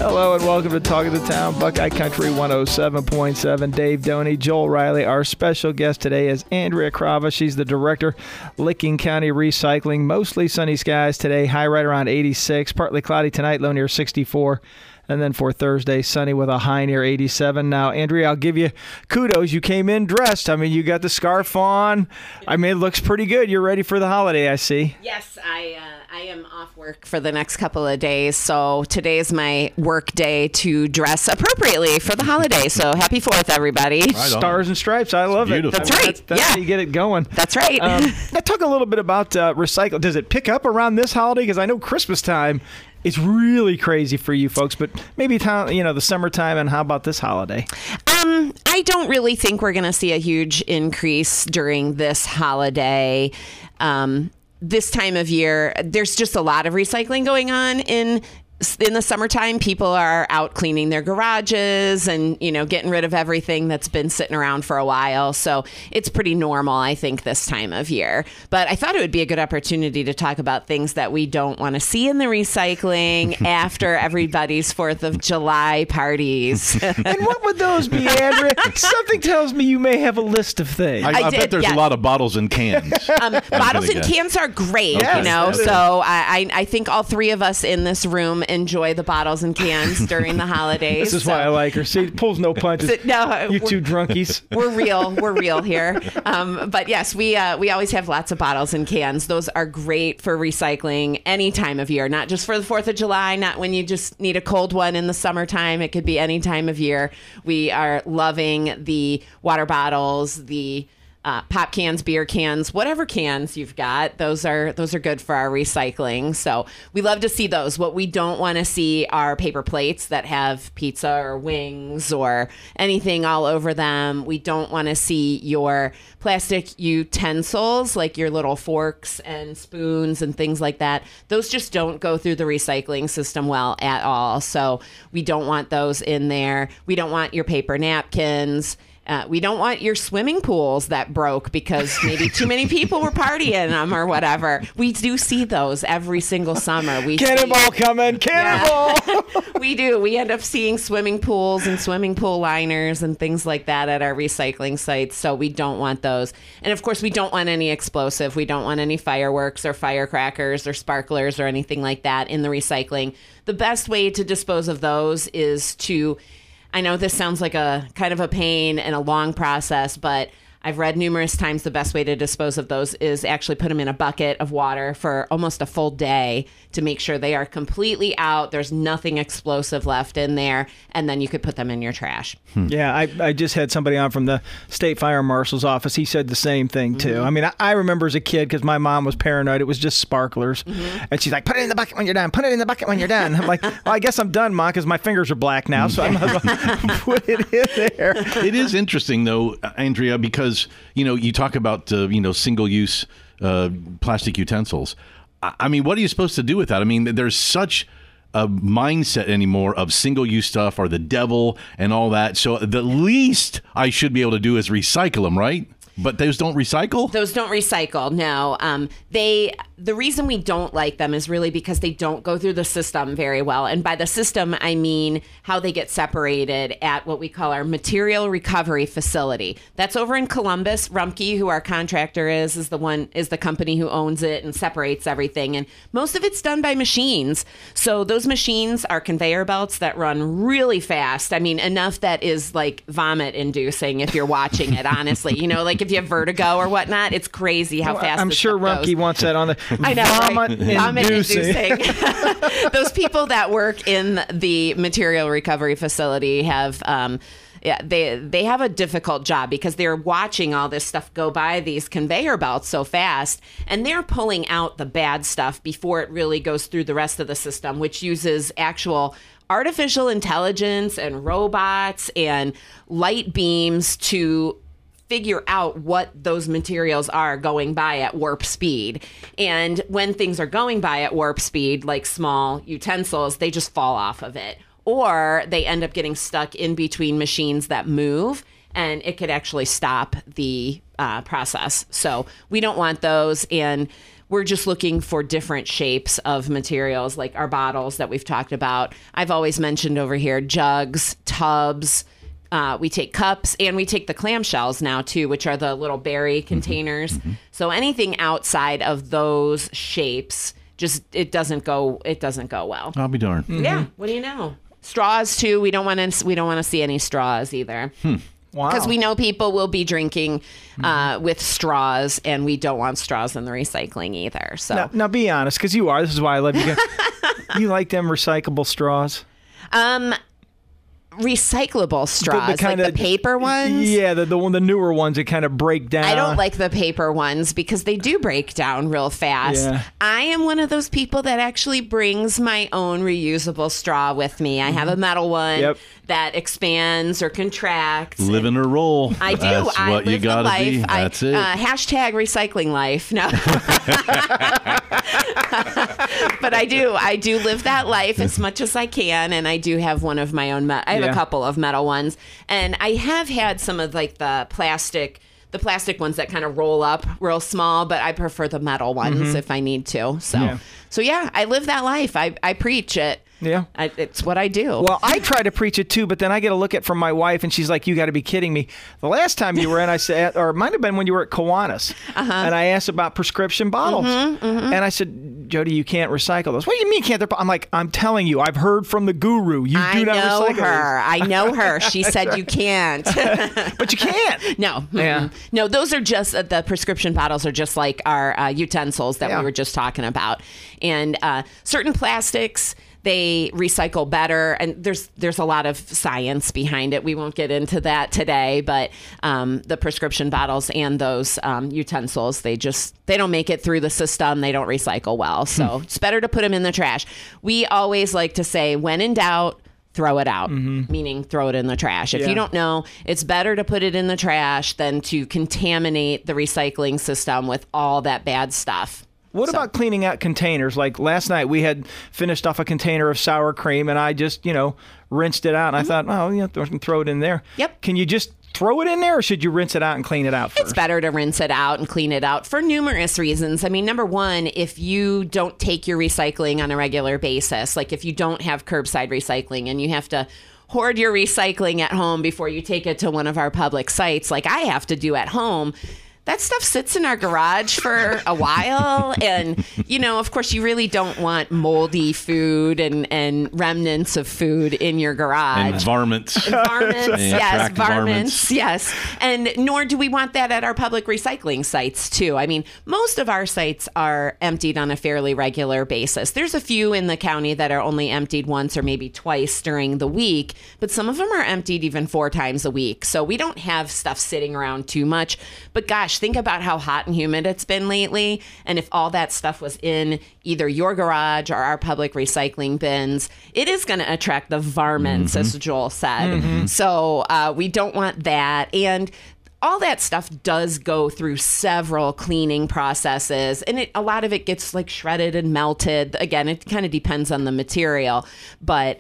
Hello and welcome to Talk of the Town, Buckeye Country 107.7. Dave Doney, Joel Riley. Our special guest today is Andrea Crava. She's the director, Licking County Recycling. Mostly sunny skies today, high right around 86. Partly cloudy tonight, low near 64. And then for Thursday, sunny with a high near 87. Now, Andrea, I'll give you kudos. You came in dressed. I mean, you got the scarf on. I mean, it looks pretty good. You're ready for the holiday, I see. Yes, I am off work for the next couple of days. So today's my work day to dress appropriately for the holiday. So happy 4th, everybody. Right, stars and stripes. I love it. That's right. That's how you get it going. That's right. Let's talk a little bit about recycle. Does it pick up around this holiday? Because I know Christmas time, it's really crazy for you folks, but maybe the summertime, and how about this holiday? I don't really think we're going to see a huge increase during this holiday. This time of year, there's just a lot of recycling going on in the summertime. People are out cleaning their garages and, getting rid of everything that's been sitting around for a while. So it's pretty normal, I think, this time of year. But I thought it would be a good opportunity to talk about things that we don't want to see in the recycling after everybody's 4th of July parties. And what would those be, Andrea? Something tells me you may have a list of things. I bet there's a lot of bottles and cans. Bottles and cans are great, So I think all three of us in this room enjoy the bottles and cans during the holidays. This is why I like her. See, pulls no punches. No, you two drunkies. We're real here. But yes, we always have lots of bottles and cans. Those are great for recycling any time of year, not just for the 4th of July, not when you just need a cold one in the summertime. It could be any time of year. We are loving the water bottles, the pop cans, beer cans, whatever cans you've got, those are good for our recycling. So we love to see those. What we don't want to see are paper plates that have pizza or wings or anything all over them. We don't want to see your plastic utensils, like your little forks and spoons and things like that. Those just don't go through the recycling system well at all. So we don't want those in there. We don't want your paper napkins. We don't want your swimming pools that broke because maybe too many people were partying in them or whatever. We do see those every single summer. Cannonball coming, cannonball! Yeah. We do. We end up seeing swimming pools and swimming pool liners and things like that at our recycling sites, so we don't want those. And of course, we don't want any explosive. We don't want any fireworks or firecrackers or sparklers or anything like that in the recycling. The best way to dispose of those is to... I know this sounds like a kind of a pain and a long process, but I've read numerous times the best way to dispose of those is actually put them in a bucket of water for almost a full day to make sure they are completely out. There's nothing explosive left in there, and then you could put them in your trash. Yeah, I just had somebody on from the State Fire Marshal's office. He said the same thing, too. I mean, I remember as a kid, because my mom was paranoid, it was just sparklers. And she's like, put it in the bucket when you're done. Put it in the bucket when you're done. I'm like, well, I guess I'm done, Mom, because my fingers are black now, so I might as well put it in there. It is interesting, though, Andrea, because you talk about single-use plastic utensils. I mean, what are you supposed to do with that? I mean, there's such a mindset anymore of single-use stuff or the devil and all that. So the least I should be able to do is recycle them, right? But those don't recycle? Those don't recycle, no. The reason we don't like them is really because they don't go through the system very well. And by the system, I mean how they get separated at what we call our material recovery facility. That's over in Columbus. Rumpke, who our contractor is the company who owns it and separates everything. And most of it's done by machines. So those machines are conveyor belts that run really fast. I mean, enough that is like vomit inducing if you're watching it, honestly. Like if you have vertigo or whatnot, it's crazy how fast I'm sure Rumpke wants that on the I know, vomit inducing. Those people that work in the material recovery facility have they have a difficult job because they're watching all this stuff go by these conveyor belts so fast, and they're pulling out the bad stuff before it really goes through the rest of the system, which uses actual artificial intelligence and robots and light beams to figure out what those materials are going by at warp speed. And when things are going by at warp speed, like small utensils, they just fall off of it. Or they end up getting stuck in between machines that move, and it could actually stop the process. So we don't want those. And we're just looking for different shapes of materials, like our bottles that we've talked about. I've always mentioned over here jugs, tubs. We take cups, and we take the clamshells now too, which are the little berry containers. So anything outside of those shapes, just it doesn't go well. I'll be darned. Yeah. What do you know? Straws too. We don't want to see any straws either. Wow. Because we know people will be drinking with straws, and we don't want straws in the recycling either. So Now be honest, because you are. This is why I love you. You like them recyclable straws? recyclable straws, kinda, like the paper ones. Yeah, the newer ones that kind of break down. I don't like the paper ones because they do break down real fast. Yeah. I am one of those people that actually brings my own reusable straw with me. I have a metal one that expands or contracts. Live in a roll. I do. That's I what live you gotta the life. be. That's it. Hashtag recycling life. No. But I do live that life as much as I can, and I do have one of my own. I have a couple of metal ones, and I have had some of like the plastic ones that kind of roll up real small, but I prefer the metal ones if I need to. So yeah, I live that life. I preach it. Yeah. It's what I do. Well, I try to preach it too, but then I get a look at from my wife, and she's like, "You got to be kidding me." The last time you were in, I said, or it might have been when you were at Kiwanis, and I asked about prescription bottles, and I said, "Jody, you can't recycle those." What do you mean can't? I'm like, I'm telling you, I've heard from the guru. You do not recycle her. these. I know her. She said you can't. But you can't. No. Yeah. No, those are just, the prescription bottles are just like our utensils that we were just talking about. And certain plastics, they recycle better, and there's a lot of science behind it. We won't get into that today, but the prescription bottles and those utensils, they don't make it through the system. They don't recycle well, so it's better to put them in the trash. We always like to say, when in doubt, throw it out, meaning throw it in the trash. If you don't know, it's better to put it in the trash than to contaminate the recycling system with all that bad stuff. What about cleaning out containers? Like last night, we had finished off a container of sour cream, and I just, rinsed it out. And I thought, throw it in there. Yep. Can you just throw it in there, or should you rinse it out and clean it out first? It's better to rinse it out and clean it out for numerous reasons. I mean, number one, if you don't take your recycling on a regular basis, like if you don't have curbside recycling and you have to hoard your recycling at home before you take it to one of our public sites, like I have to do at home, that stuff sits in our garage for a while. And, of course, you really don't want moldy food and remnants of food in your garage. And varmints. Varmints, yes. And nor do we want that at our public recycling sites, too. I mean, most of our sites are emptied on a fairly regular basis. There's a few in the county that are only emptied once or maybe twice during the week, but some of them are emptied even 4 times a week. So we don't have stuff sitting around too much. But gosh, think about how hot and humid it's been lately. And if all that stuff was in either your garage or our public recycling bins, it is going to attract the varmints, as Joel said. So we don't want that. And all that stuff does go through several cleaning processes, and a lot of it gets like shredded and melted. Again, it kind of depends on the material, but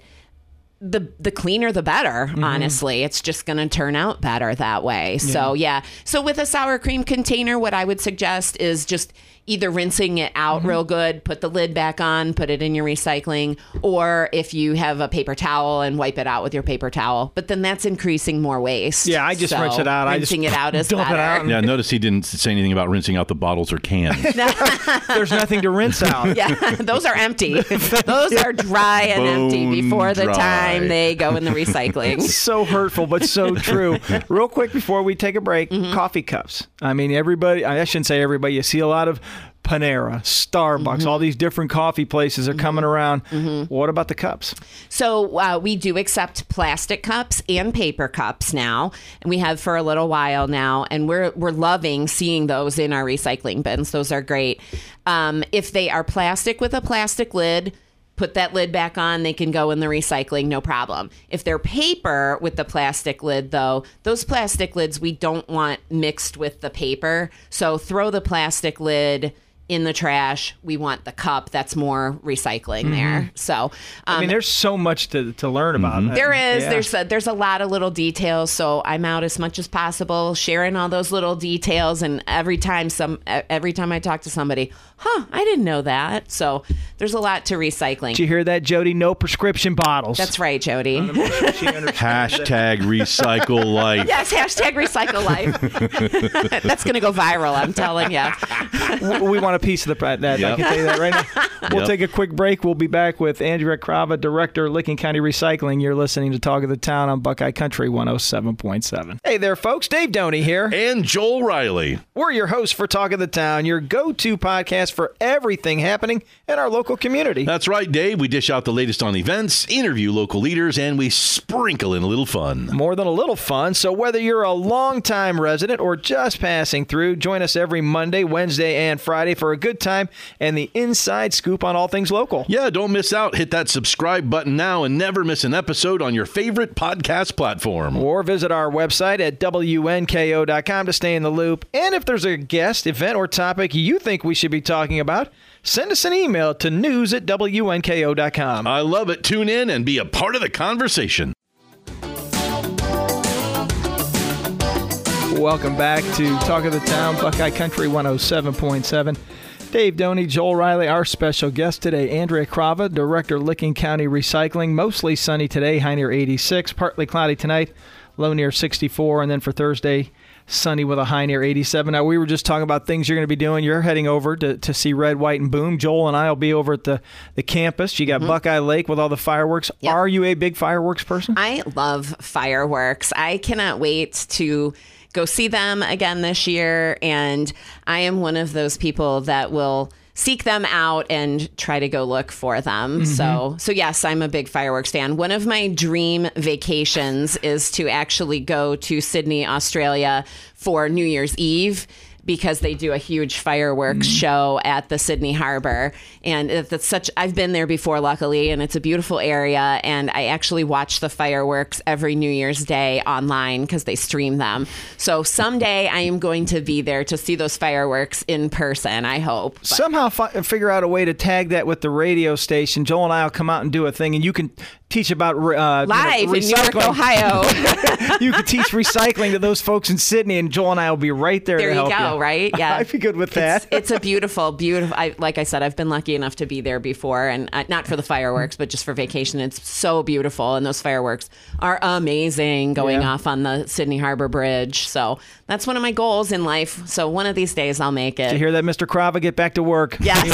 the cleaner the better, honestly. It's just going to turn out better that way. So so with a sour cream container, what I would suggest is just either rinsing it out real good, put the lid back on, put it in your recycling, or if you have a paper towel, and wipe it out with your paper towel. But then that's increasing more waste. Yeah, I just rinse it out. Rinsing it out is dump better. it out. Yeah, notice he didn't say anything about rinsing out the bottles or cans. There's nothing to rinse out. Yeah, those are empty. Those are dry and empty before the Bone dry. time they go in the recycling. So hurtful, but so true. Real quick before we take a break, coffee cups. I mean, I shouldn't say everybody. You see a lot of Panera, Starbucks, all these different coffee places are coming around. What about the cups? So we do accept plastic cups and paper cups now, and we have for a little while now, and we're loving seeing those in our recycling bins. Those are great. If they are plastic with a plastic lid, put that lid back on, they can go in the recycling, no problem. If they're paper with the plastic lid, though, those plastic lids we don't want mixed with the paper. So throw the plastic lid in the trash. We want the cup. That's more recycling there. So I mean, there's so much to learn about. there is. Yeah. There's a lot of little details. So I'm out as much as possible sharing all those little details. And every time I talk to somebody, I didn't know that. So there's a lot to recycling. Did you hear that, Jody? No prescription bottles. That's right, Jody. Hashtag recycle life. Yes, hashtag recycle life. That's going to go viral, I'm telling you. We want a piece of that. I can tell you that right now. We'll take a quick break. We'll be back with Andrea Crava, Director, Licking County Recycling. You're listening to Talk of the Town on Buckeye Country 107.7. Hey there, folks. Dave Doney here. And Joel Riley. We're your hosts for Talk of the Town, your go-to podcast for everything happening in our local community. That's right, Dave. We dish out the latest on events, interview local leaders, and we sprinkle in a little fun. More than a little fun. So whether you're a longtime resident or just passing through, join us every Monday, Wednesday, and Friday for a good time and the inside scoop on all things local. Yeah, don't miss out. Hit that subscribe button now and never miss an episode on your favorite podcast platform. Or visit our website at WNKO.com to stay in the loop. And if there's a guest, event, or topic you think we should be talking about, send us an email to news@WNKO.com. I love it. Tune in and be a part of the conversation. Welcome back to Talk of the Town, Buckeye Country 107.7. Dave Doney, Joel Riley, our special guest today. Andrea Crava, Director, Licking County Recycling. Mostly sunny today, high near 86. Partly cloudy tonight, low near 64. And then for Thursday, sunny with a high near 87. Now, we were just talking about things you're going to be doing. You're heading over to see Red, White, and Boom. Joel and I will be over at the campus. You got Buckeye Lake with all the fireworks. Yep. Are you a big fireworks person? I love fireworks. I cannot wait to go see them again this year. And I am one of those people that will seek them out and try to go look for them. So yes, I'm a big fireworks fan. One of my dream vacations is to actually go to Sydney, Australia for New Year's Eve, because they do a huge fireworks show at the Sydney Harbor. And I've been there before, luckily, and it's a beautiful area. And I actually watch the fireworks every New Year's Day online because they stream them. So someday I am going to be there to see those fireworks in person, I hope. But somehow figure out a way to tag that with the radio station. Joel and I will come out and do a thing, and you can teach about live in Newark, Ohio. You could teach recycling to those folks in Sydney, and Joel and I will be right there to help you. There you go, right? Yeah. I'd be good with that. It's a beautiful. Like I said, I've been lucky enough to be there before, and not for the fireworks, but just for vacation. It's so beautiful, and those fireworks are amazing going off on the Sydney Harbor Bridge. So that's one of my goals in life. So one of these days I'll make it. Did you hear that, Mr. Crava? Get back to work. Yes.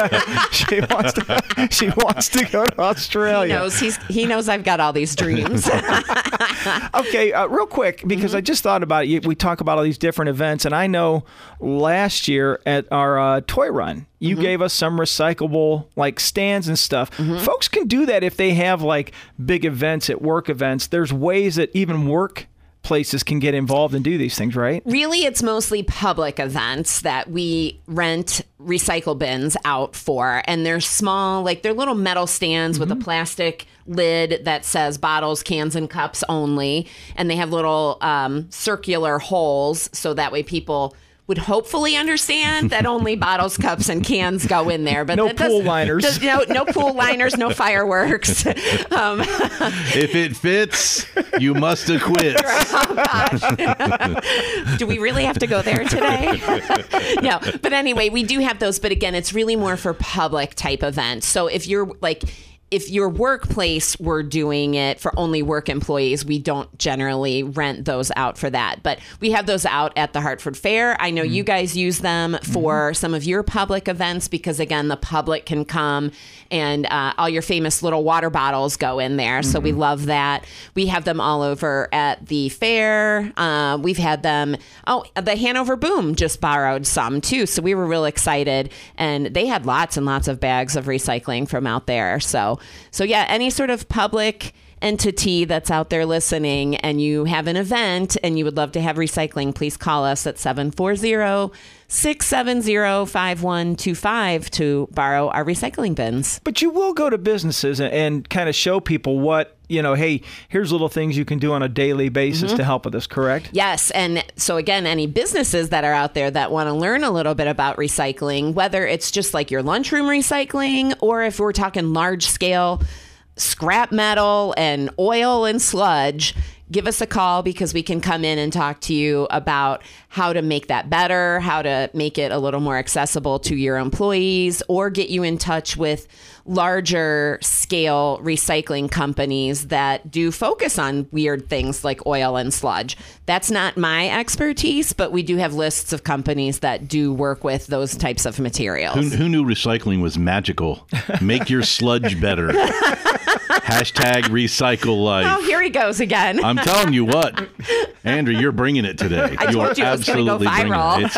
She wants to go to Australia. He knows I've got all these dreams. Okay, real quick, because I just thought about it. We talk about all these different events, and I know last year at our toy run, you gave us some recyclable like stands and stuff. Folks can do that if they have like big events at work events. There's ways that even work places can get involved and do these things, right? Really, it's mostly public events that we rent recycle bins out for. And they're small, like they're little metal stands with a plastic lid that says bottles, cans, and cups only. And they have little circular holes so that way people would hopefully understand that only bottles, cups, and cans go in there. But no pool liners. No pool liners, no fireworks. If it fits, you must acquit. Do we really have to go there today? No. But anyway, we do have those. But again, it's really more for public type events. So if you're like... If your workplace were doing it for only work employees, we don't generally rent those out for that. But we have those out at the Hartford Fair. I know you guys use them for some of your public events because, again, the public can come and all your famous little water bottles go in there. So we love that. We have them all over at the fair. We've had them. Oh, the Hanover Boom just borrowed some, too. So we were real excited. And they had lots and lots of bags of recycling from out there. So yeah, any sort of public entity that's out there listening and you have an event and you would love to have recycling, please call us at 740-670-5125 to borrow our recycling bins. But you will go to businesses and kind of show people what, hey, here's little things you can do on a daily basis to help with this, correct? Yes. And so again, any businesses that are out there that want to learn a little bit about recycling, whether it's just like your lunchroom recycling, or if we're talking large scale scrap metal and oil and sludge, give us a call because we can come in and talk to you about how to make that better, how to make it a little more accessible to your employees, or get you in touch with larger scale recycling companies that do focus on weird things like oil and sludge. That's not my expertise, but we do have lists of companies that do work with those types of materials. Who knew recycling was magical? Make your sludge better. Hashtag recycle life. Oh, here he goes again. I'm telling you what, Andrea, you're bringing it today. I told you it was going to go viral.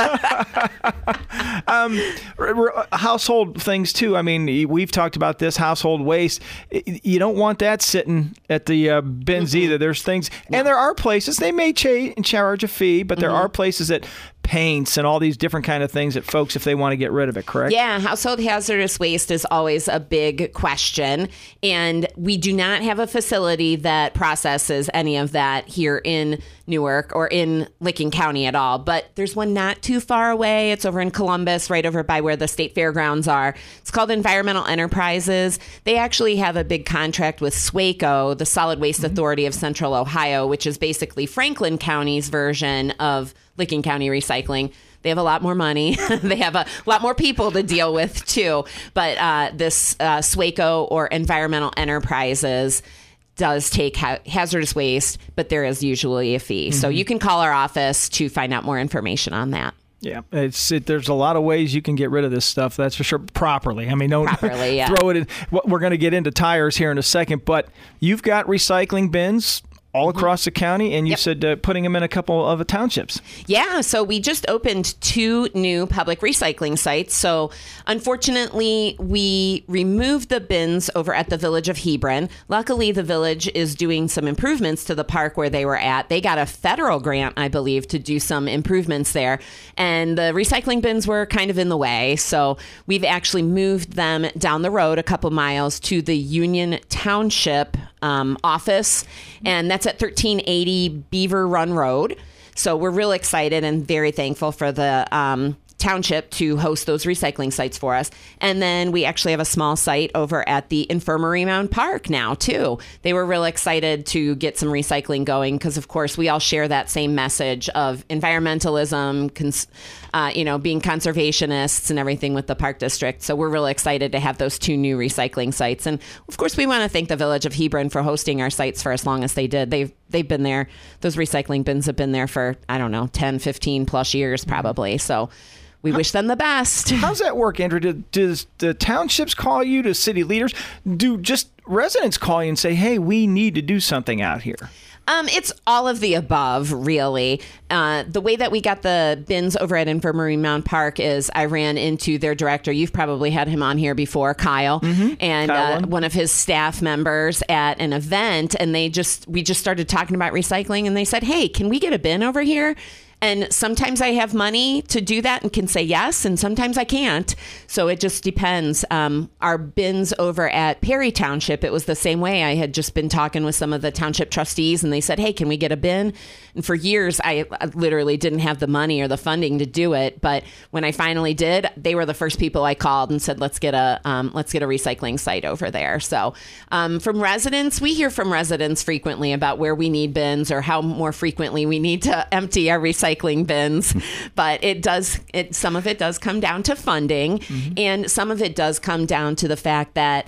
Household things too. I mean, we've talked about this household waste. You don't want that sitting at the bins either. There's things, and there are places they may charge a fee, but there are places that paints and all these different kind of things that folks, if they want to get rid of it, correct? Yeah, household hazardous waste is always a big question. And we do not have a facility that processes any of that here in Newark or in Licking County at all. But there's one not too far away. It's over in Columbus, right over by where the state fairgrounds are. It's called Environmental Enterprises. They actually have a big contract with SWACO, the Solid Waste Authority of Central Ohio, which is basically Franklin County's version of Licking County Recycling. They have a lot more money. They have a lot more people to deal with, too. But this SWACO or Environmental Enterprises does take hazardous waste, but there is usually a fee. So you can call our office to find out more information on that. Yeah, there's a lot of ways you can get rid of this stuff, that's for sure, properly. I mean, don't properly, yeah. Throw it in. We're going to get into tires here in a second, but you've got recycling bins all across the county, and you said putting them in a couple of townships. Yeah, so we just opened 2 new public recycling sites. So unfortunately, we removed the bins over at the Village of Hebron. Luckily, the village is doing some improvements to the park where they were at. They got a federal grant, I believe, to do some improvements there. And the recycling bins were kind of in the way. So we've actually moved them down the road a couple miles to the Union Township office, and that's at 1380 Beaver Run Road. So we're real excited and very thankful for the township to host those recycling sites for us. And then we actually have a small site over at the Infirmary Mound Park now, too. They were real excited to get some recycling going because, of course, we all share that same message of environmentalism, being conservationists and everything with the park district. So we're really excited to have those 2 new recycling sites. And, of course, we want to thank the Village of Hebron for hosting our sites for as long as they did. They've been there. Those recycling bins have been there for, 10, 15 plus years probably. So we wish them the best. How's that work, Andrea? Does the townships call you, to city leaders? Do just residents call you and say, hey, we need to do something out here? It's all of the above, really. The way that we got the bins over at Infirmary Mound Park is I ran into their director. You've probably had him on here before, Kyle, and Kyle one of his staff members at an event. And we just started talking about recycling, and they said, hey, can we get a bin over here? And sometimes I have money to do that and can say yes, and sometimes I can't. So it just depends. Our bins over at Perry Township, it was the same way. I had just been talking with some of the township trustees, and they said, hey, can we get a bin? And for years, I literally didn't have the money or the funding to do it. But when I finally did, they were the first people I called and said, let's get a recycling site over there. So from residents, we hear from residents frequently about where we need bins or how more frequently we need to empty our recycling bins. But some of it does come down to funding, and some of it does come down to the fact that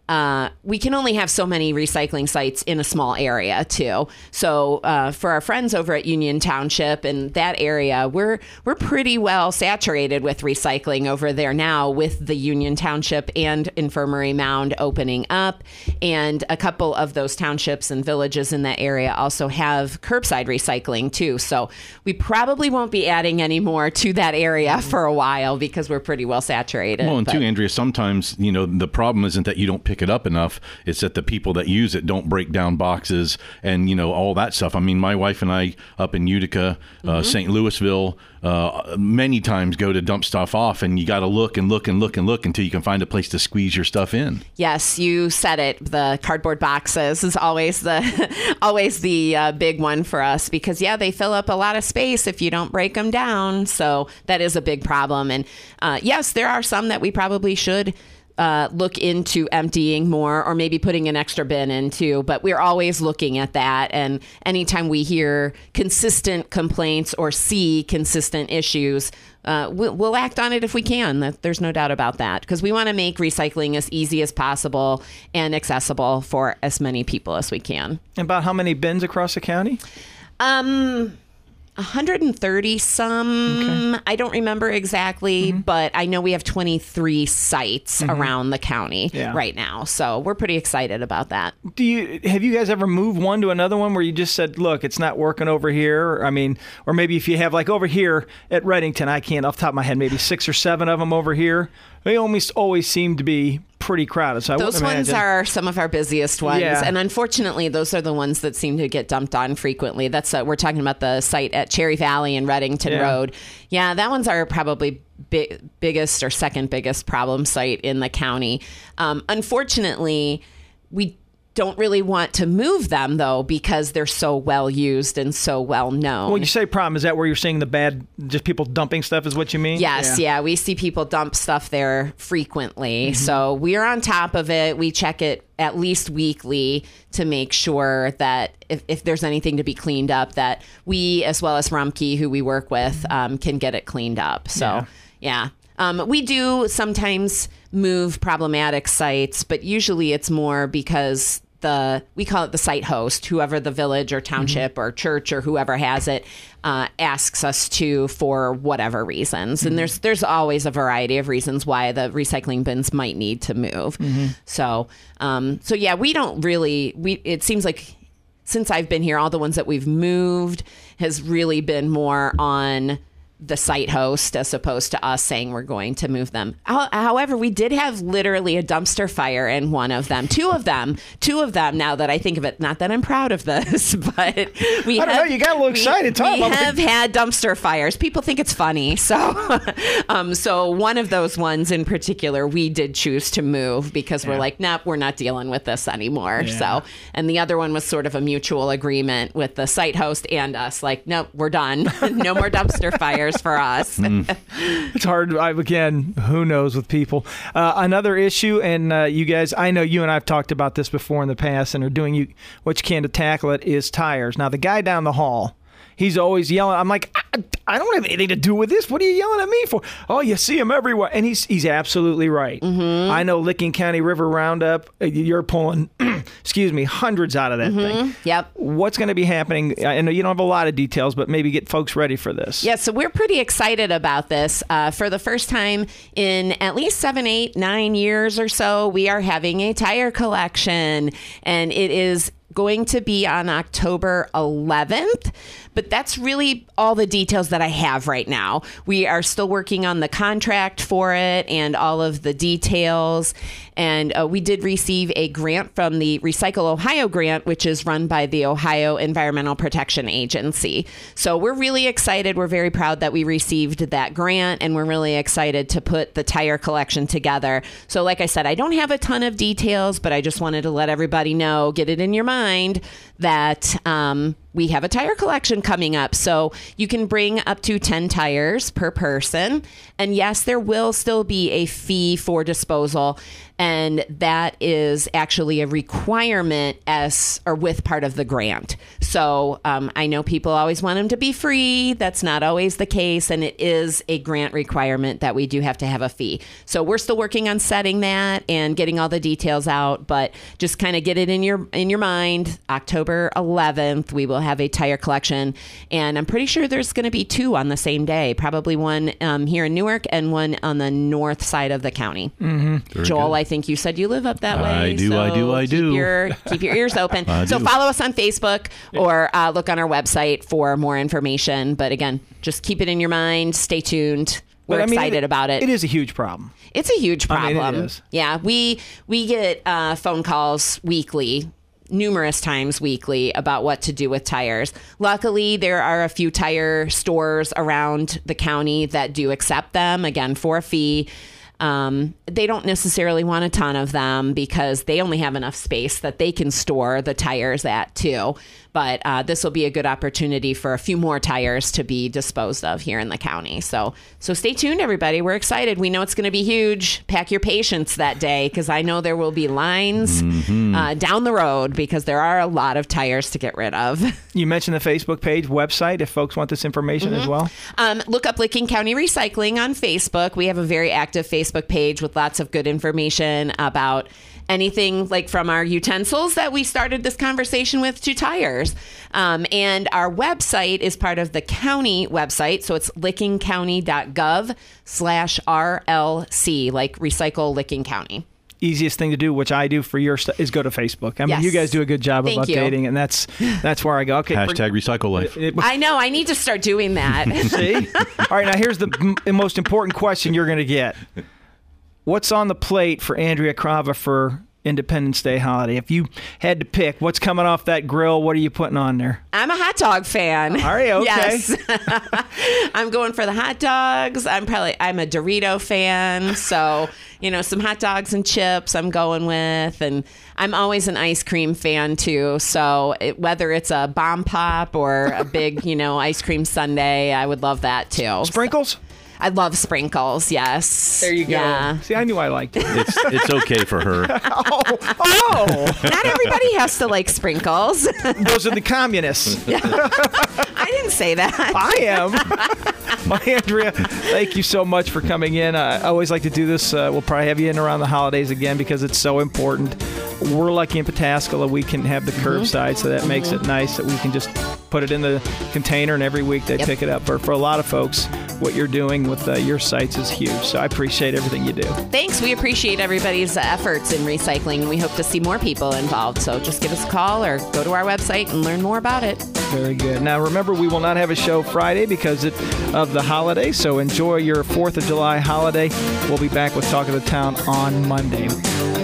we can only have so many recycling sites in a small area too. So for our friends over at Union Township and that area, we're pretty well saturated with recycling over there now, with the Union Township and Infirmary Mound opening up. And a couple of those townships and villages in that area also have curbside recycling too. So we probably won't be adding any more to that area for a while because we're pretty well saturated. Well, and too, Andrea, sometimes, the problem isn't that you don't pick it up enough. It's that the people that use it don't break down boxes and, all that stuff. I mean, my wife and I up in Utica, St. Louisville, many times go to dump stuff off, and you got to look and look and look and look until you can find a place to squeeze your stuff in. Yes, you said it. The cardboard boxes is always the big one for us because, they fill up a lot of space if you don't break them down. So that is a big problem. And yes, there are some that we probably should look into emptying more or maybe putting an extra bin into, but we're always looking at that. And anytime we hear consistent complaints or see consistent issues, we'll act on it if we can. There's no doubt about that, because we want to make recycling as easy as possible and accessible for as many people as we can. About how many bins across the county? 130 some. Okay. I don't remember exactly, but I know we have 23 sites around the county right now. So we're pretty excited about that. Have you guys ever moved one to another one where you just said, look, it's not working over here? I mean, or maybe if you have like over here at Reddington, I can't off the top of my head, maybe 6 or 7 of them over here. They almost always seem to be pretty crowded. So those ones are some of our busiest ones. Yeah. And unfortunately, those are the ones that seem to get dumped on frequently. That's we're talking about the site at Cherry Valley and Reddington Road. Yeah, that one's our probably biggest or second biggest problem site in the county. Unfortunately, we don't really want to move them, though, because they're so well used and so well known. When you say problem, is that where you're seeing the bad, just people dumping stuff is what you mean? Yes, yeah. We see people dump stuff there frequently. So we're on top of it. We check it at least weekly to make sure that if there's anything to be cleaned up, that we, as well as Rumpke, who we work with, can get it cleaned up. So, yeah. We do sometimes move problematic sites, but usually it's more because we call it the site host, whoever the village or township or church or whoever has it, asks us to for whatever reasons. And there's always a variety of reasons why the recycling bins might need to move. So yeah, we don't really, it seems like since I've been here, all the ones that we've moved has really been more on the site host as opposed to us saying we're going to move them. However, we did have literally a dumpster fire in one of them. Two of them now that I think of it. Not that I'm proud of this, but we have, I don't know, you got a little excited. We have had dumpster fires. People think it's funny. So so one of those ones in particular, we did choose to move because we're like, nope, we're not dealing with this anymore. Yeah. So, and the other one was sort of a mutual agreement with the site host and us, like, nope, we're done. No more dumpster fires for us. It's hard. Again, who knows with people. Another issue, and you guys, I know you and I have talked about this before in the past and are doing what you can to tackle it, is tires. Now, the guy down the hall, he's always yelling. I'm like, I don't have anything to do with this. What are you yelling at me for? Oh, you see him everywhere. And he's absolutely right. I know Licking County River Roundup, you're pulling, hundreds out of that thing. Yep. What's going to be happening? I know you don't have a lot of details, but maybe get folks ready for this. Yeah, so we're pretty excited about this. For the first time in at least 7, 8, 9 years or so, we are having a tire collection, and it is going to be on October 11th. But that's really all the details that I have right now. We are still working on the contract for it and all of the details. And we did receive a grant from the Recycle Ohio grant, which is run by the Ohio Environmental Protection Agency. So we're really excited. We're very proud that we received that grant, and we're really excited to put the tire collection together. So like I said, I don't have a ton of details, but I just wanted to let everybody know, get it in your mind, that we have a tire collection coming up. So you can bring up to 10 tires per person. And yes, there will still be a fee for disposal. And that is actually a requirement with part of the grant. So I know people always want them to be free. That's not always the case. And it is a grant requirement that we do have to have a fee. So we're still working on setting that and getting all the details out. But just kind of get it in your mind. October 11th, we will have a tire collection. And I'm pretty sure there's going to be 2 on the same day. Probably one here in Newark and one on the north side of the county. Joel, I think you said you live up that way. I do. Keep your ears open. So follow us on Facebook or look on our website for more information. But again, just keep it in your mind. Stay tuned. We're excited about it. It is a huge problem. It's a huge problem. I mean, it is. Yeah, we get phone calls weekly, numerous times weekly, about what to do with tires. Luckily, there are a few tire stores around the county that do accept them, again, for a fee. They don't necessarily want a ton of them because they only have enough space that they can store the tires at too. But this will be a good opportunity for a few more tires to be disposed of here in the county. So stay tuned, everybody. We're excited. We know it's going to be huge. Pack your patience that day because I know there will be lines down the road because there are a lot of tires to get rid of. You mentioned the Facebook page, website, if folks want this information as well. Look up Licking County Recycling on Facebook. We have a very active Facebook page with lots of good information about anything like from our utensils that we started this conversation with to tires. And our website is part of the county website. So it's lickingcounty.gov/RLC, like Recycle Licking County. Easiest thing to do, which I do for your stuff, is go to Facebook. I mean, you guys do a good job of updating, and that's where I go. Okay, hashtag Recycle Life. I know. I need to start doing that. See? All right, now here's the most important question you're going to get. What's on the plate for Andrea Crava for Independence Day holiday? If you had to pick, what's coming off that grill? What are you putting on there? I'm a hot dog fan. Are you? Okay. Yes. I'm going for the hot dogs. I'm a Dorito fan. So, some hot dogs and chips I'm going with. And I'm always an ice cream fan too. So whether it's a bomb pop or a big, ice cream sundae, I would love that too. Sprinkles? I love sprinkles, yes. There you go. Yeah. See, I knew I liked it. It's okay for her. Not everybody has to like sprinkles. Those are the communists. I didn't say that. I am. Well, Andrea, thank you so much for coming in. I always like to do this. We'll probably have you in around the holidays again because it's so important. We're lucky in Pataskala we can have the curbside, so that makes it nice that we can just put it in the container, and every week they pick it up. For a lot of folks, what you're doing with your sites is huge. So I appreciate everything you do. Thanks. We appreciate everybody's efforts in recycling, and we hope to see more people involved. So just give us a call or go to our website and learn more about it. Very good. Now, remember, we will not have a show Friday because of the holiday. So enjoy your 4th of July holiday. We'll be back with Talk of the Town on Monday.